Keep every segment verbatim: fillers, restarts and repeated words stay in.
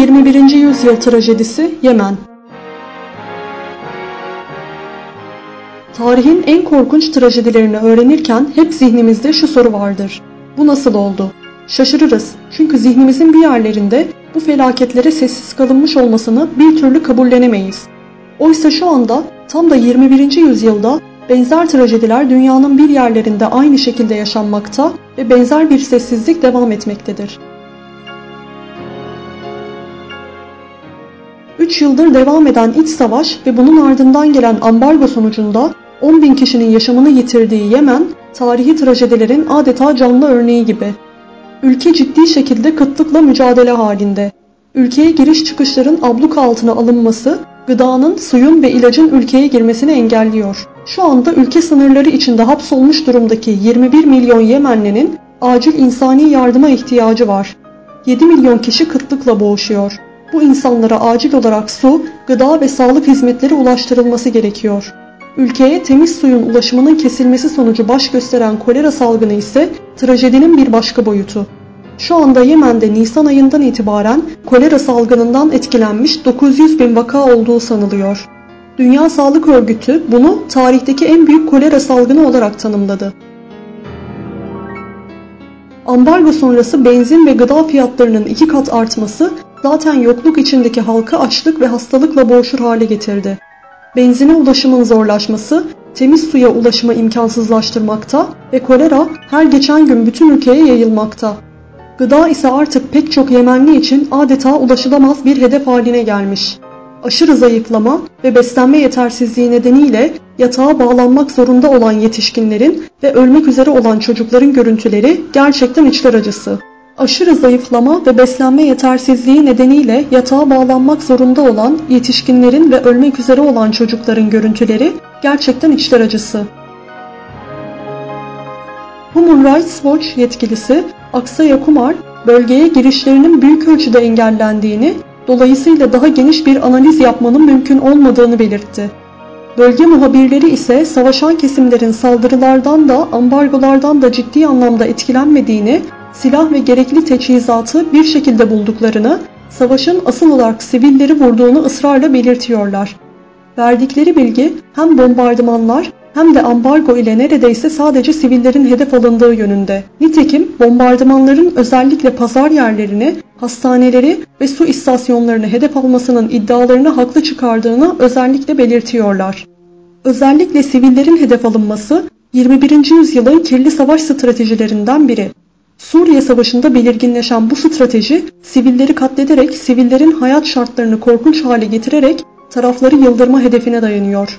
yirmi birinci yüzyıl trajedisi Yemen. Tarihin en korkunç trajedilerini öğrenirken hep zihnimizde şu soru vardır: bu nasıl oldu? Şaşırırız, çünkü zihnimizin bir yerlerinde bu felaketlere sessiz kalınmış olmasını bir türlü kabullenemeyiz. Oysa şu anda tam da yirmi birinci yüzyılda benzer trajediler dünyanın bir yerlerinde aynı şekilde yaşanmakta ve benzer bir sessizlik devam etmektedir. üç yıldır devam eden iç savaş ve bunun ardından gelen ambargo sonucunda on bin kişinin yaşamını yitirdiği Yemen, tarihi trajedilerin adeta canlı örneği gibi. Ülke ciddi şekilde kıtlıkla mücadele halinde. Ülkeye giriş çıkışların abluka altına alınması, gıdanın, suyun ve ilacın ülkeye girmesini engelliyor. Şu anda ülke sınırları içinde hapsolmuş durumdaki yirmi bir milyon Yemenlinin acil insani yardıma ihtiyacı var. yedi milyon kişi kıtlıkla boğuşuyor. Bu insanlara acil olarak su, gıda ve sağlık hizmetleri ulaştırılması gerekiyor. Ülkeye temiz suyun ulaşımının kesilmesi sonucu baş gösteren kolera salgını ise trajedinin bir başka boyutu. Şu anda Yemen'de Nisan ayından itibaren kolera salgınından etkilenmiş dokuz yüz bin vaka olduğu sanılıyor. Dünya Sağlık Örgütü bunu tarihteki en büyük kolera salgını olarak tanımladı. Ambargo sonrası benzin ve gıda fiyatlarının iki kat artması zaten yokluk içindeki halkı açlık ve hastalıkla boğuşur hale getirdi. Benzine ulaşımın zorlaşması, temiz suya ulaşımı imkansızlaştırmakta ve kolera her geçen gün bütün ülkeye yayılmakta. Gıda ise artık pek çok Yemenli için adeta ulaşılamaz bir hedef haline gelmiş. Aşırı zayıflama ve beslenme yetersizliği nedeniyle yatağa bağlanmak zorunda olan yetişkinlerin ve ölmek üzere olan çocukların görüntüleri gerçekten içler acısı. Aşırı zayıflama ve beslenme yetersizliği nedeniyle yatağa bağlanmak zorunda olan yetişkinlerin ve ölmek üzere olan çocukların görüntüleri gerçekten içler acısı. Human Rights Watch yetkilisi Aksaya Kumar, bölgeye girişlerinin büyük ölçüde engellendiğini, dolayısıyla daha geniş bir analiz yapmanın mümkün olmadığını belirtti. Bölge muhabirleri ise savaşan kesimlerin saldırılardan da ambargolardan da ciddi anlamda etkilenmediğini, silah ve gerekli teçhizatı bir şekilde bulduklarını, savaşın asıl olarak sivilleri vurduğunu ısrarla belirtiyorlar. Verdikleri bilgi hem bombardımanlar hem de ambargo ile neredeyse sadece sivillerin hedef alındığı yönünde. Nitekim bombardımanların özellikle pazar yerlerini, hastaneleri ve su istasyonlarını hedef almasının iddialarını haklı çıkardığını özellikle belirtiyorlar. Özellikle sivillerin hedef alınması yirmi birinci yüzyılın kirli savaş stratejilerinden biri. Suriye Savaşı'nda belirginleşen bu strateji, sivilleri katlederek, sivillerin hayat şartlarını korkunç hale getirerek tarafları yıldırma hedefine dayanıyor.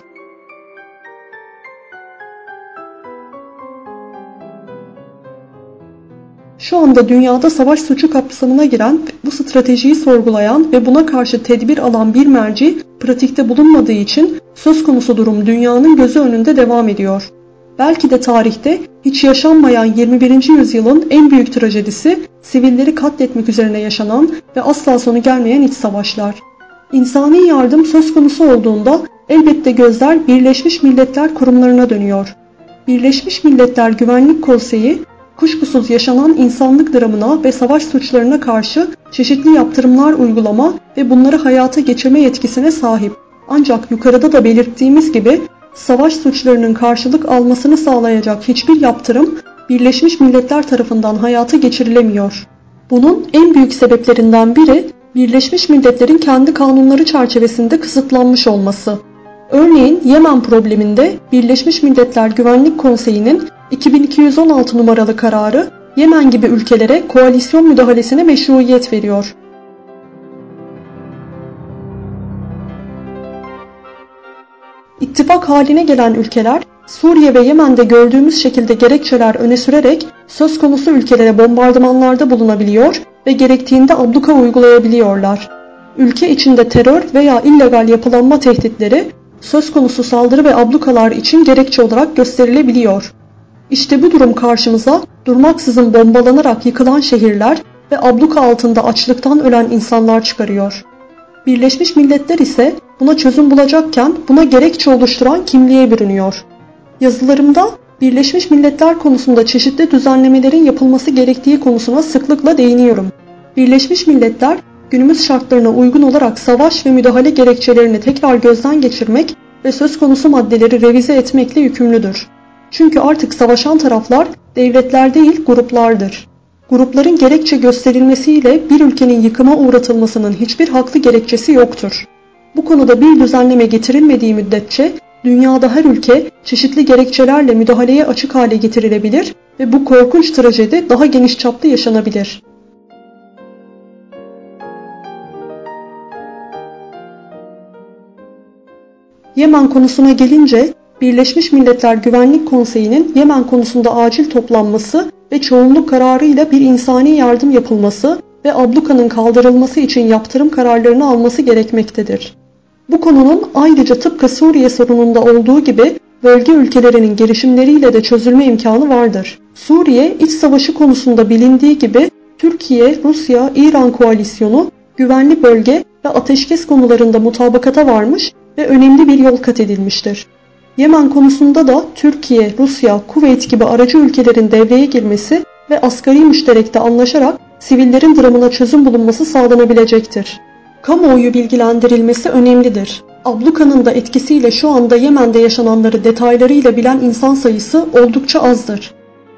Şu anda dünyada savaş suçu kapsamına giren, bu stratejiyi sorgulayan ve buna karşı tedbir alan bir merci pratikte bulunmadığı için söz konusu durum dünyanın gözü önünde devam ediyor. Belki de tarihte hiç yaşanmayan yirmi birinci yüzyılın en büyük trajedisi, sivilleri katletmek üzerine yaşanan ve asla sonu gelmeyen iç savaşlar. İnsani yardım söz konusu olduğunda elbette gözler Birleşmiş Milletler kurumlarına dönüyor. Birleşmiş Milletler Güvenlik Konseyi, kuşkusuz yaşanan insanlık dramına ve savaş suçlarına karşı çeşitli yaptırımlar uygulama ve bunları hayata geçirme yetkisine sahip. Ancak yukarıda da belirttiğimiz gibi savaş suçlarının karşılık almasını sağlayacak hiçbir yaptırım Birleşmiş Milletler tarafından hayata geçirilemiyor. Bunun en büyük sebeplerinden biri Birleşmiş Milletler'in kendi kanunları çerçevesinde kısıtlanmış olması. Örneğin Yemen probleminde Birleşmiş Milletler Güvenlik Konseyi'nin iki bin iki yüz on altı numaralı kararı Yemen gibi ülkelere koalisyon müdahalesine meşruiyet veriyor. İttifak haline gelen ülkeler, Suriye ve Yemen'de gördüğümüz şekilde gerekçeler öne sürerek söz konusu ülkelere bombardımanlarda bulunabiliyor ve gerektiğinde abluka uygulayabiliyorlar. Ülke içinde terör veya illegal yapılanma tehditleri söz konusu saldırı ve ablukalar için gerekçe olarak gösterilebiliyor. İşte bu durum karşımıza durmaksızın bombalanarak yıkılan şehirler ve abluka altında açlıktan ölen insanlar çıkarıyor. Birleşmiş Milletler ise buna çözüm bulacakken buna gerekçe oluşturan kimliğe bürünüyor. Yazılarımda Birleşmiş Milletler konusunda çeşitli düzenlemelerin yapılması gerektiği konusuna sıklıkla değiniyorum. Birleşmiş Milletler günümüz şartlarına uygun olarak savaş ve müdahale gerekçelerini tekrar gözden geçirmek ve söz konusu maddeleri revize etmekle yükümlüdür. Çünkü artık savaşan taraflar devletler değil gruplardır. Grupların gerekçe gösterilmesiyle bir ülkenin yıkıma uğratılmasının hiçbir haklı gerekçesi yoktur. Bu konuda bir düzenleme getirilmediği müddetçe dünyada her ülke çeşitli gerekçelerle müdahaleye açık hale getirilebilir ve bu korkunç trajedi daha geniş çaplı yaşanabilir. Yemen konusuna gelince, Birleşmiş Milletler Güvenlik Konseyi'nin Yemen konusunda acil toplanması ve çoğunluk kararıyla bir insani yardım yapılması ve ablukanın kaldırılması için yaptırım kararlarını alması gerekmektedir. Bu konunun ayrıca tıpkı Suriye sorununda olduğu gibi bölge ülkelerinin girişimleriyle de çözülme imkanı vardır. Suriye iç savaşı konusunda bilindiği gibi Türkiye, Rusya, İran koalisyonu güvenli bölge ve ateşkes konularında mutabakata varmış ve önemli bir yol kat edilmiştir. Yemen konusunda da Türkiye, Rusya, Kuveyt gibi aracı ülkelerin devreye girmesi ve asgari müşterekte anlaşarak sivillerin dramına çözüm bulunması sağlanabilecektir. Kamuoyu bilgilendirilmesi önemlidir. Ablukanın da etkisiyle şu anda Yemen'de yaşananları detaylarıyla bilen insan sayısı oldukça azdır.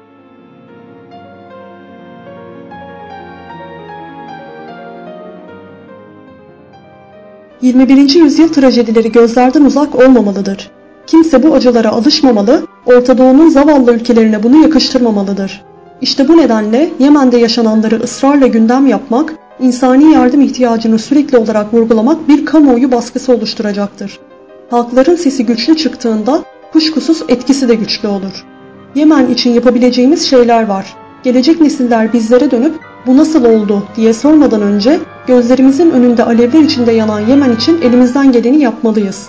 yirmi birinci yüzyıl trajedileri gözlerden uzak olmamalıdır. Kimse bu acılara alışmamalı, Orta Doğu'nun zavallı ülkelerine bunu yakıştırmamalıdır. İşte bu nedenle Yemen'de yaşananları ısrarla gündem yapmak, insani yardım ihtiyacını sürekli olarak vurgulamak bir kamuoyu baskısı oluşturacaktır. Halkların sesi güçlü çıktığında kuşkusuz etkisi de güçlü olur. Yemen için yapabileceğimiz şeyler var. Gelecek nesiller bizlere dönüp bu nasıl oldu diye sormadan önce gözlerimizin önünde alevler içinde yanan Yemen için elimizden geleni yapmalıyız.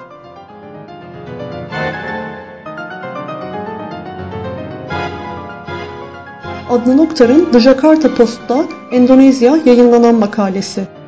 Adnan Oktar'ın The Jakarta Post'ta Endonezya yayınlanan makalesi.